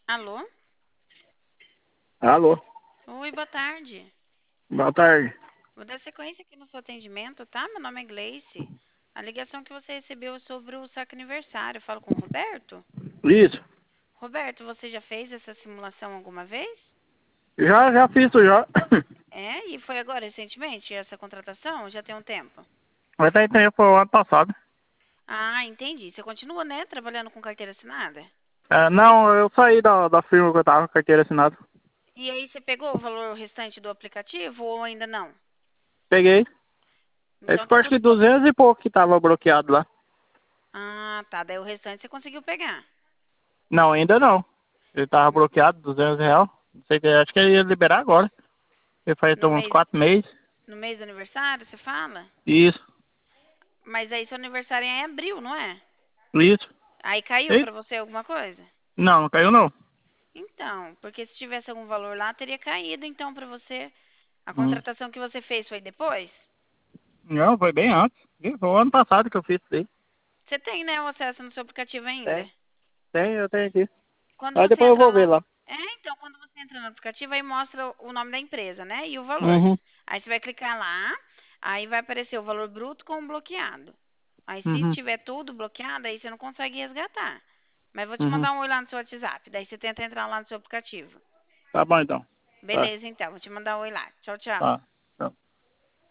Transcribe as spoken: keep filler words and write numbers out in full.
Alô? Alô, Oi, boa tarde. boa tarde. Vou dar sequência aqui no seu atendimento, tá? Meu nome é Gleice. A ligação que você recebeu é sobre o saque aniversário. Eu falo com o Roberto? Isso, Roberto, você já fez essa simulação alguma vez? já, já fiz isso já. É? E foi agora, recentemente, essa contratação? Já tem um tempo? Mas aí tempo foi o ano passado. Ah, entendi. Você continua, né, trabalhando com carteira assinada? É, não, eu saí da, da firma que eu tava com carteira assinada. E aí você pegou o valor restante do aplicativo ou ainda não? Peguei. Aí Então ficou tá acho que tudo bom. duzentos e pouco que tava bloqueado lá. Ah, tá. Daí o restante você conseguiu pegar. Não, ainda não. Ele tava bloqueado, duzentos reais. Não sei, que- acho que ele ia liberar agora. Ele faz No então, uns mês, quatro meses. no mês do aniversário, você fala? Isso, Mas aí seu aniversário é em abril, não é? isso. Aí caiu E? pra você alguma coisa? Não, não caiu não. Então, porque se tivesse algum valor lá, teria caído então pra você. A Hum. contratação que você fez foi depois? Não, foi bem antes. Ih, foi o ano passado que eu fiz isso aí. Você tem, né, o acesso no seu aplicativo ainda? Tem, tem, eu tenho aqui. Quando Aí você depois eu entra vou ver no. lá. É, então, quando você entra no aplicativo, aí mostra o nome da empresa, né? E o valor. Uhum, Aí você vai clicar lá, aí vai aparecer o valor bruto com o bloqueado. Aí se uhum, tiver tudo bloqueado, aí você não consegue resgatar. Mas vou te uhum. mandar um oi lá no seu WhatsApp. Daí você tenta entrar lá no seu aplicativo. Tá bom então. Tá, Beleza, então. Vou te mandar um oi lá. Tchau, tchau. tá.